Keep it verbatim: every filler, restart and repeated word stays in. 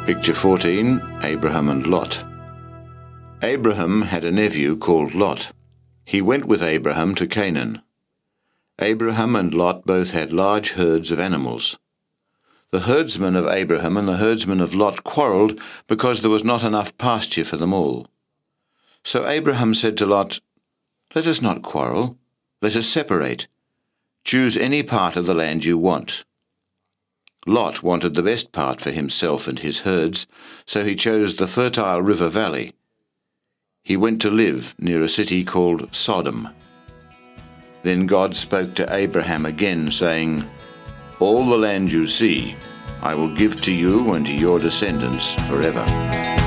Picture fourteen, Abraham and Lot. Abraham had a nephew called Lot. He went with Abraham to Canaan. Abraham and Lot both had large herds of animals. The herdsmen of Abraham and the herdsmen of Lot quarrelled because there was not enough pasture for them all. So Abraham said to Lot, "Let us not quarrel. Let us separate. Choose any part of the land you want." Lot wanted the best part for himself and his herds, so he chose the fertile river valley. He went to live near a city called Sodom. Then God spoke to Abraham again, saying, "All the land you see, I will give to you and to your descendants forever."